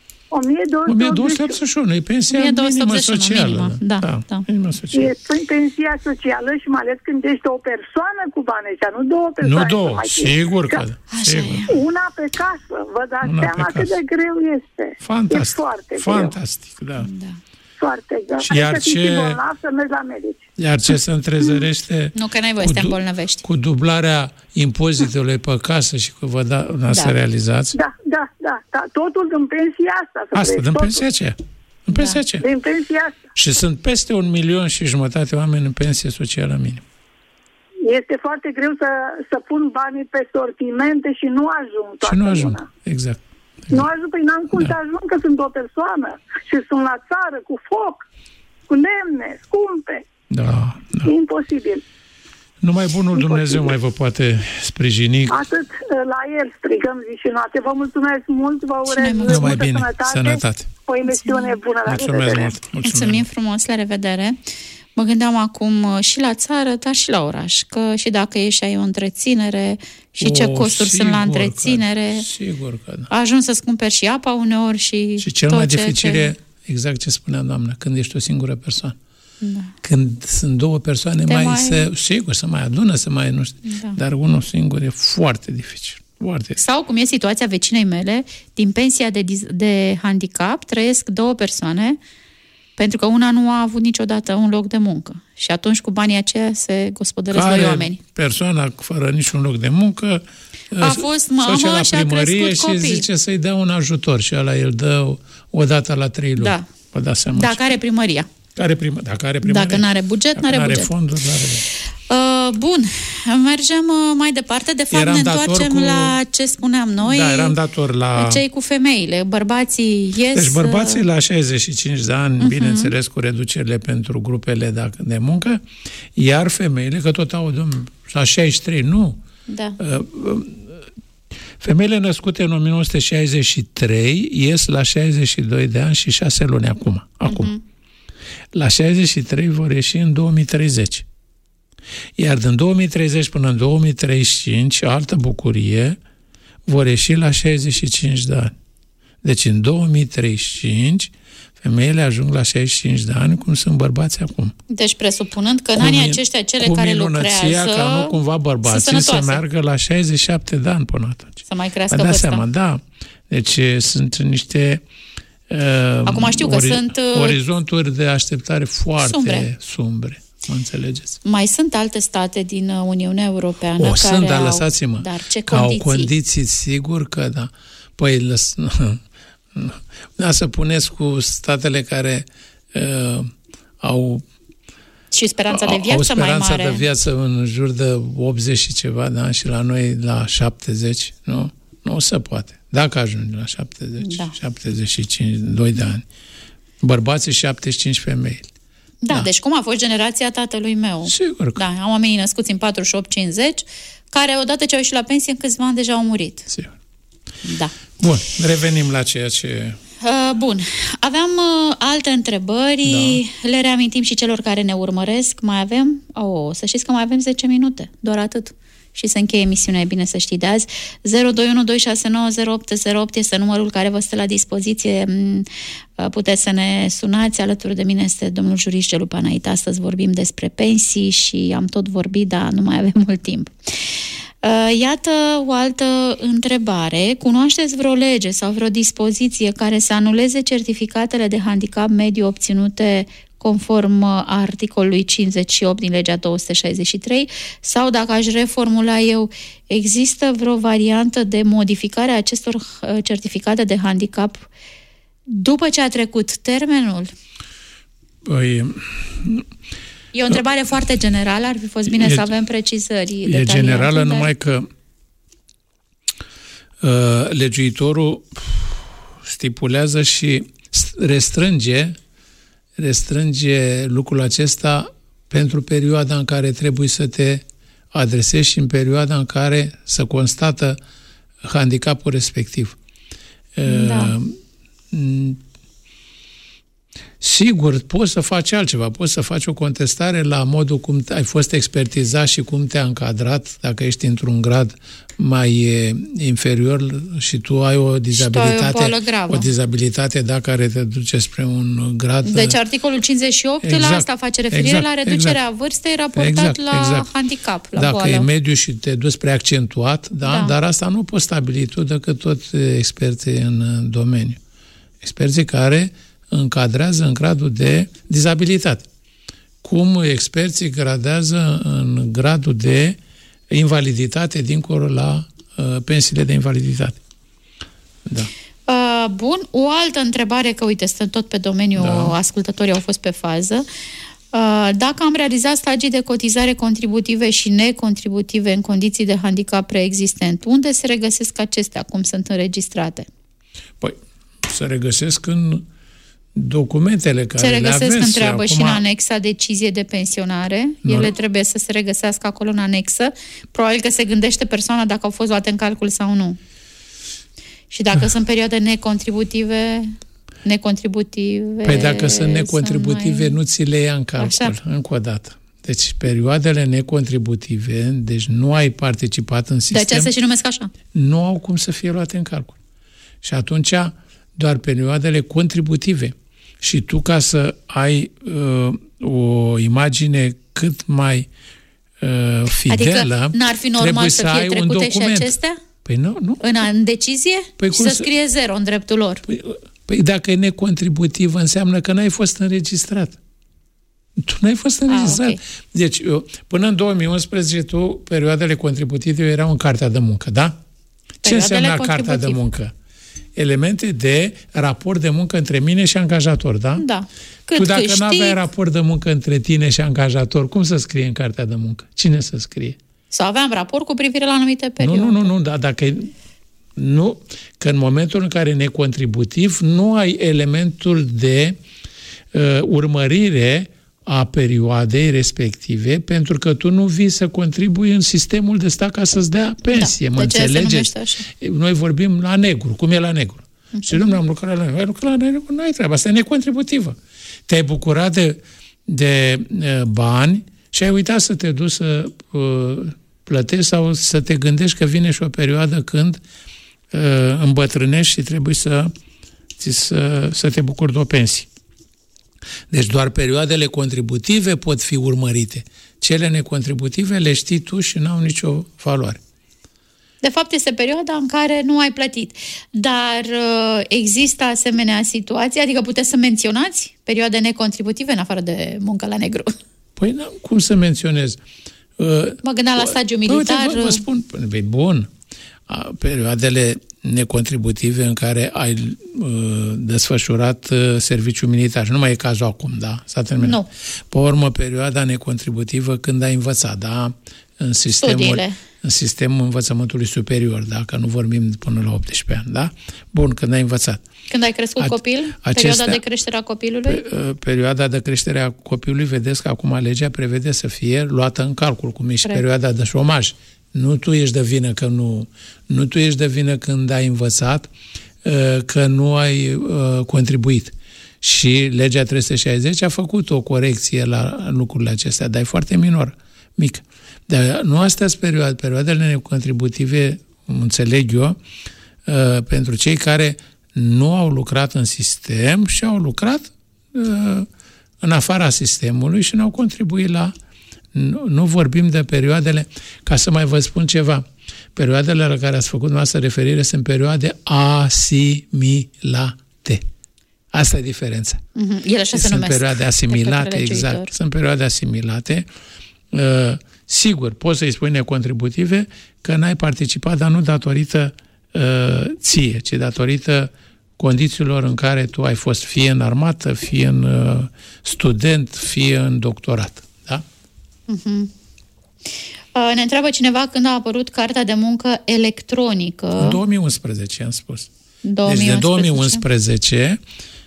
1281. E pensia minimă socială. Da. Minimă socială. E pensia socială și mai ales când ești o persoană cu bani ăștia, nu două persoane. Nu două, sigur că. Una pe casă. Vă dați seama cât de greu este. Fantastic. E foarte greu. Fantastic, da. Foarte greu. Iar ce... să mergi la medici. Iar ce se întrezărește... Nu, că n-ai voie să te îmbolnăvești. Cu dublarea impozitului pe casă și că vă să realizați. Da. Totul din pensia asta. Din pensia aceea. În pensia aceea. Din pensia asta. Și sunt peste 1,5 milion oameni în pensie socială minimă. Este foarte greu să pun banii pe sortimente și nu ajung toată luna. Exact. Nu ajung, păi n-am cum să ajung, că sunt o persoană și sunt la țară, cu foc, cu lemne, scumpe. Da. E imposibil. Numai bunul Dumnezeu mai vă poate sprijini. Atât la el strigăm zi și noapte. Vă mulțumesc mult, vă urez multă sănătate. O emisiune bună, la revedere. Mulțumim frumos, la revedere. Mă gândeam acum și la țară, dar și la oraș, că și dacă e și ai o întreținere și ce costuri sunt la întreținere, sigur că da. Ajungi să-ți cumperi și apa uneori și cel mai dificil e exact ce spunea doamna, când ești o singură persoană. Da. Când sunt două persoane, sigur, se mai adună, nu știu, dar unul singur e foarte dificil. Sau cum e situația vecinei mele, din pensia de handicap trăiesc două persoane, pentru că una nu a avut niciodată un loc de muncă. Și atunci cu banii aceia se gospodăresc doi oameni. Persoana fără niciun loc de muncă a fost mamă și a crescut copii. Și zice să-i dea un ajutor și ăla el dă o dată la 3 luni. Da. Vă dați seama. Dacă are primăria. Dacă n-are buget, n-are buget. Fonduri, bun, mergem mai departe. De fapt, ne întoarcem la ce spuneam noi. Da, eram dator la... Cei cu femeile. Bărbații ies... Deci bărbații la 65 de ani, bineînțeles, cu reducerile pentru grupele de muncă, iar femeile, că tot au la 63, nu. Da. Femeile născute în 1963 ies la 62 de ani și 6 luni acum. La 63 vor ieși în 2030. Iar din 2030 până în 2035, altă bucurie, vor ieși la 65 de ani. Deci în 2035, femeile ajung la 65 de ani, cum sunt bărbații acum. Deci presupunând că în anii aceștia cele care lucrează... ca nu cumva bărbații să meargă la 67 de ani până atunci. Să mai crească vârsta. Seama, da. Deci sunt niște... Acum știu că sunt... orizonturi de așteptare foarte sumbre. Mă înțelegeți? Mai sunt alte state din Uniunea Europeană care sunt, dar lăsați-mă. Dar ce condiții? Au condiții, sigur că da. Păi, să puneți cu statele care au... Și speranța de viață mai mare. Au speranța de viață în jur de 80 și ceva de ani și la noi la 70, nu? Nu se poate. Dacă ajungi la 70, 75, 2 de ani. Bărbații 75 femei. Da, deci cum a fost generația tatălui meu. Sigur că. Da, am oamenii născuți în 48-50, care odată ce au ieșit la pensie, în câțiva ani deja au murit. Sigur. Da. Bun, revenim la ceea ce... Bun, aveam alte întrebări, le reamintim și celor care ne urmăresc. Mai avem? Să știți că mai avem 10 minute, doar atât. Și se încheie emisiunea, e bine să știi de azi. 02126900808 este numărul care vă stă la dispoziție. Puteți să ne sunați. Alături de mine este domnul jurist Gelu Panait. Astăzi vorbim despre pensii și am tot vorbit, dar nu mai avem mult timp. Iată o altă întrebare. Cunoașteți vreo lege sau vreo dispoziție care să anuleze certificatele de handicap mediu obținute conform articolului 58 din legea 263, sau dacă aș reformula eu, există vreo variantă de modificare a acestor certificate de handicap după ce a trecut termenul? Păi, e o întrebare foarte generală, ar fi fost bine să avem precizări detaliate. E generală, numai că legiuitorul stipulează și restrânge lucrul acesta pentru perioada în care trebuie să te adresezi și în perioada în care să constată handicapul respectiv. Da. Sigur, poți să faci altceva, poți să faci o contestare la modul cum ai fost expertizat și cum te-a încadrat, dacă ești într-un grad mai inferior și tu ai o dizabilitate care te duce spre un grad... Deci articolul 58 la asta face referire la reducerea vârstei raportat la handicap, la dacă boală. E mediu și te duci spre accentuat, da? Dar asta nu poți stabili tu decât tot experții în domeniu. Experții care încadrează în gradul de dizabilitate. Cum experții gradează în gradul de invaliditate dincolo la pensiile de invaliditate. Da. Bun. O altă întrebare, că uite, stăm tot pe domeniul, ascultătorii au fost pe fază. Dacă am realizat stagii de cotizare contributive și necontributive în condiții de handicap preexistent, unde se regăsesc acestea? Cum sunt înregistrate? Păi, se regăsesc în documentele care le aveți. Se regăsesc, întreabă, acum... și în anexa decizie de pensionare. Ele trebuie să se regăsească acolo în anexă. Probabil că se gândește persoana dacă au fost luate în calcul sau nu. Și dacă sunt perioade necontributive... Păi dacă sunt necontributive, nu ți le ia în calcul. Așa. Încă o dată. Deci perioadele necontributive, deci nu ai participat în sistem... De aceea se și numesc așa. Nu au cum să fie luate în calcul. Și atunci doar perioadele contributive. Și tu, ca să ai o imagine cât mai fidelă, adică n-ar fi normal să fie trecute și acestea? Păi nu. În decizie? Păi și să scrie 0 în dreptul lor. Păi dacă e necontributivă, înseamnă că n-ai fost înregistrat. Tu n-ai fost înregistrat. Okay. Deci, până în 2011, perioadele contributive erau în Cartea de Muncă, da? Ce înseamnă Cartea de Muncă? Elemente de raport de muncă între mine și angajator, da? Da. Tu dacă nu aveai raport de muncă între tine și angajator, cum să scrie în Cartea de Muncă? Cine să scrie? Să aveam raport cu privire la anumite perioade. Nu, dar dacă... Nu, că în momentul în care e necontributiv, nu ai elementul de urmărire a perioadei respective, pentru că tu nu vii să contribui în sistemul de stat ca să-ți dea pensie. Da, mă înțelegeți? Noi vorbim la negru. Cum e la negru? Și domnule, am lucrat la negru. Ai lucrat la negru? Nu ai treabă. Asta e necontributivă. Te-ai bucurat de bani și ai uitat să te duci să plătești sau să te gândești că vine și o perioadă când îmbătrânești și trebuie să te bucuri de o pensie. Deci doar perioadele contributive pot fi urmărite. Cele necontributive le știi tu și n-au nicio valoare. De fapt, este perioada în care nu ai plătit. Dar există asemenea situații? Adică puteți să menționați perioade necontributive în afară de muncă la negru? Păi n-am cum să menționez. Mă gândeam la stagiu militar. Uite, vă spun, bun, perioadele necontributive în care ai desfășurat serviciul militar. Și nu mai e cazul acum, da? S-a terminat. Nu. Pe urmă, perioada necontributivă când ai învățat, da? În sistemul învățământului superior, da? Că nu vorbim până la 18 ani, da? Bun, când ai învățat. Când ai crescut copil? Perioada de creștere a copilului? Perioada de creștere a copilului, vedeți că acum legea prevede să fie luată în calcul, cum e și perioada de șomaj. Nu tu ești de vină că nu tu ești de vină când ai învățat că nu ai contribuit. Și legea 360 a făcut o corecție la lucrurile acestea, dar e foarte mică. Dar nu astea sunt perioadele necontributive, înțeleg eu, pentru cei care nu au lucrat în sistem și au lucrat în afara sistemului și n-au contribuit la... Nu vorbim de perioadele, ca să mai vă spun ceva, perioadele la care ați făcut noastră referire sunt perioade asimilate. Asta e diferența. Ele așa se sunt numesc. Perioade asimilate, exact. Sunt perioade asimilate. Sigur, poți să-i spui necontributive că n-ai participat, dar nu datorită ție, ci datorită condițiilor în care tu ai fost fie în armată, fie în student, fie în doctorat. Da? Ne întreabă cineva când a apărut cartea de muncă electronică. În 2011, am spus. 2011. Deci de 2011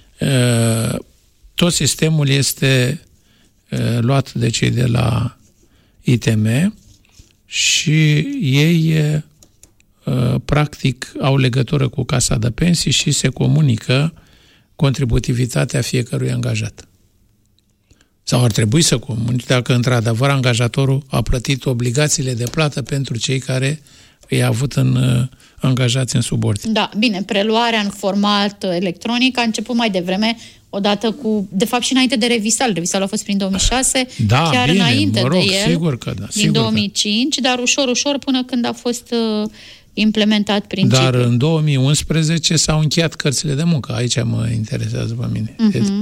tot sistemul este luat de cei de la ITM și ei practic au legătură cu Casa de Pensii și se comunică contributivitatea fiecărui angajat. Sau ar trebui să comunice dacă într-adevăr angajatorul a plătit obligațiile de plată pentru cei care i-a avut angajați în subordine. Da, bine, preluarea în format electronic a început mai devreme, odată cu, de fapt și înainte de Revisal. Revisalul a fost prin 2006, da, chiar bine, înainte mă rog, de el, sigur că da, din 2005, dar ușor până când a fost implementat principiul. Dar în 2011 s-au încheiat cărțile de muncă. Aici mă interesează pe mine.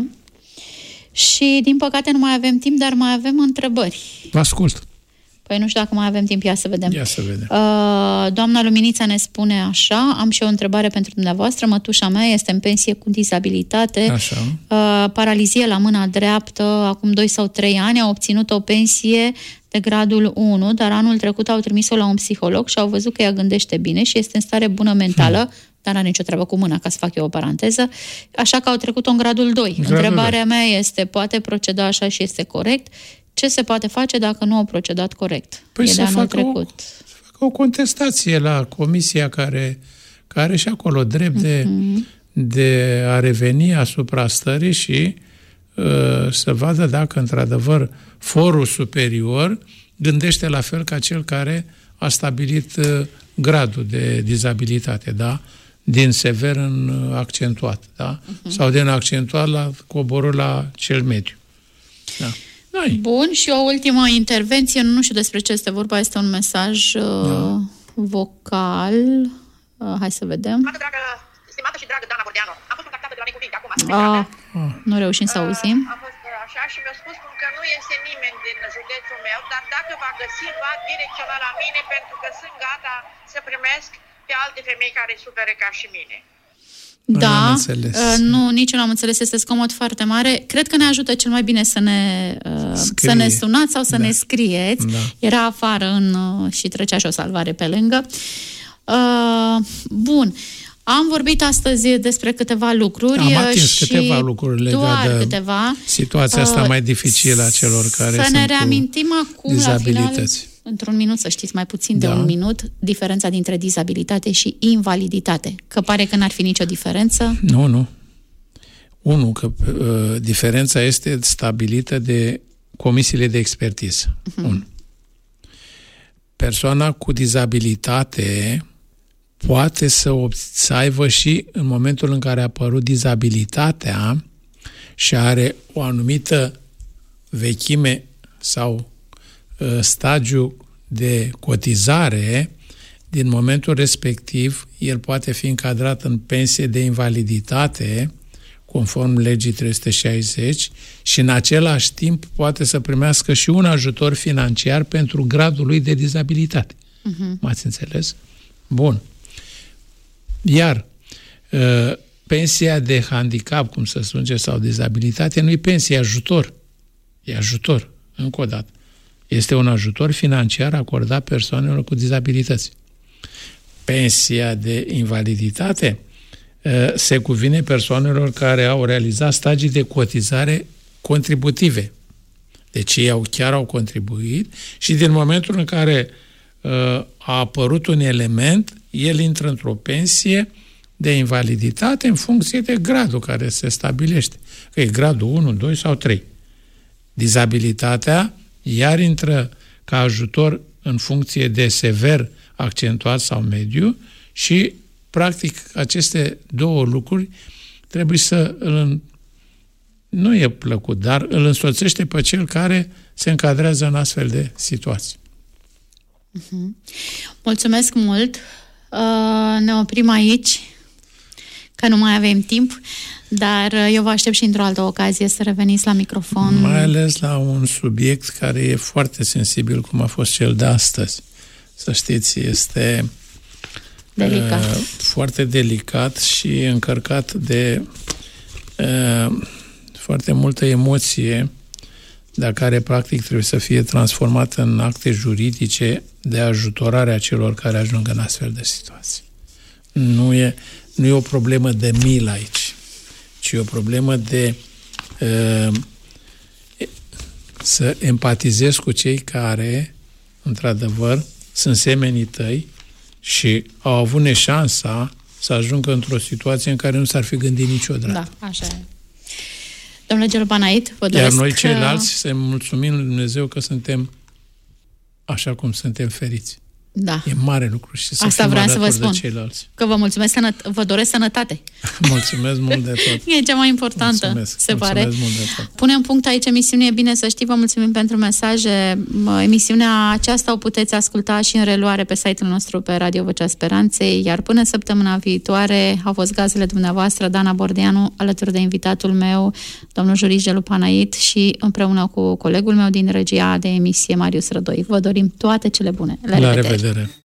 Și, din păcate, nu mai avem timp, dar mai avem întrebări. Vă ascult. Păi nu știu dacă mai avem timp, ia să vedem. Ia să vedem. Doamna Luminița ne spune așa: am și o întrebare pentru dumneavoastră. Mătușa mea este în pensie cu dizabilitate, așa. Paralizie la mâna dreaptă, acum 2 sau 3 ani, a obținut o pensie de gradul 1, dar anul trecut au trimis-o la un psiholog și au văzut că ea gândește bine și este în stare bună mentală, dar n-are nicio treabă cu mâna, ca să fac eu o paranteză, așa că au trecut-o în gradul 2. Întrebarea mea este, poate proceda așa și este corect? Ce se poate face dacă nu au procedat corect? Păi să facă o contestație la comisia care are și acolo drept de a reveni asupra stării și să vadă dacă într-adevăr forul superior gândește la fel ca cel care a stabilit gradul de dizabilitate, da? Din sever în accentuat, da? Sau din accentuat la coborât la cel mediu. Da. Bun, și o ultimă intervenție, nu știu despre ce este vorba, este un mesaj vocal. Hai să vedem. Stimată și dragă Dana Bordeanu, am fost contactată de la Necuvinte acum. Nu reușim să auzim. A fost așa și mi-a spus că nu este nimeni din județul meu, dar dacă va găsi, va direcționa la mine, pentru că sunt gata să primesc pe alte femei care suferă ca și mine. Da, nu, nici eu n-am înțeles, este scomod foarte mare. Cred că ne ajută cel mai bine să ne sunați sau să ne scrieți. Da. Era afară și trecea și o salvare pe lângă. Bun. Am vorbit astăzi despre câteva lucruri. Am atins câteva lucruri legate de situația asta mai dificilă a celor care sunt să ne reamintim acum, dizabilități. La final, într-un minut, să știți, mai puțin de un minut, diferența dintre dizabilitate și invaliditate. Că pare că n-ar fi nicio diferență. Nu. Unu, că diferența este stabilită de comisiile de expertiză. Persoana cu dizabilitate poate să aibă și în momentul în care a apărut dizabilitatea și are o anumită vechime sau stagiu de cotizare, din momentul respectiv, el poate fi încadrat în pensie de invaliditate, conform legii 360, și în același timp poate să primească și un ajutor financiar pentru gradul lui de dizabilitate. M-ați înțeles? Bun. Iar pensia de handicap, cum se spune, sau dizabilitate, nu e pensie, e ajutor. E ajutor, încă o dată. Este un ajutor financiar acordat persoanelor cu dizabilități. Pensia de invaliditate se cuvine persoanelor care au realizat stagii de cotizare contributive. Deci ei chiar au contribuit și din momentul în care a apărut un element, el intră într-o pensie de invaliditate în funcție de gradul care se stabilește. Că e gradul 1, 2 sau 3. Dizabilitatea iar intră ca ajutor în funcție de sever, accentuat sau mediu și, practic, aceste două lucruri trebuie să nu e plăcut, dar îl însoțește pe cel care se încadrează în astfel de situații. Mulțumesc mult! Ne oprim aici. că nu mai avem timp, dar eu vă aștept și într-o altă ocazie să reveniți la microfon. Mai ales la un subiect care e foarte sensibil, cum a fost cel de astăzi. Să știți, este delicat. Foarte delicat și încărcat de foarte multă emoție, dar care practic trebuie să fie transformată în acte juridice de ajutorare a celor care ajung în astfel de situații. Nu e o problemă de milă aici, ci e o problemă de să empatizezi cu cei care, într-adevăr, sunt semenii tăi și au avut neșansa să ajungă într-o situație în care nu s-ar fi gândit niciodată. Da, așa e. Domnule Gelu Panait, vă doresc... Iar noi ceilalți să mulțumim lui Dumnezeu că suntem așa cum suntem feriți. Da. E mare lucru și să asta vreau să vă spun. Că vă mulțumesc, vă doresc sănătate. Mulțumesc mult de tot. E cea mai importantă, se pare. Mulțumesc mult de tot. Punem punct aici emisiunii, e bine să știi, vă mulțumim pentru mesaje. Emisiunea aceasta o puteți asculta și în reluare pe site-ul nostru pe Radio Vocea Speranței, iar până săptămâna viitoare au fost gazele dumneavoastră, Dana Bordeanu, alături de invitatul meu, domnul jurist Gelu Panait, și împreună cu colegul meu din regia de emisie, Marius Rădoi. Vă dorim toate cele bune. La revedere!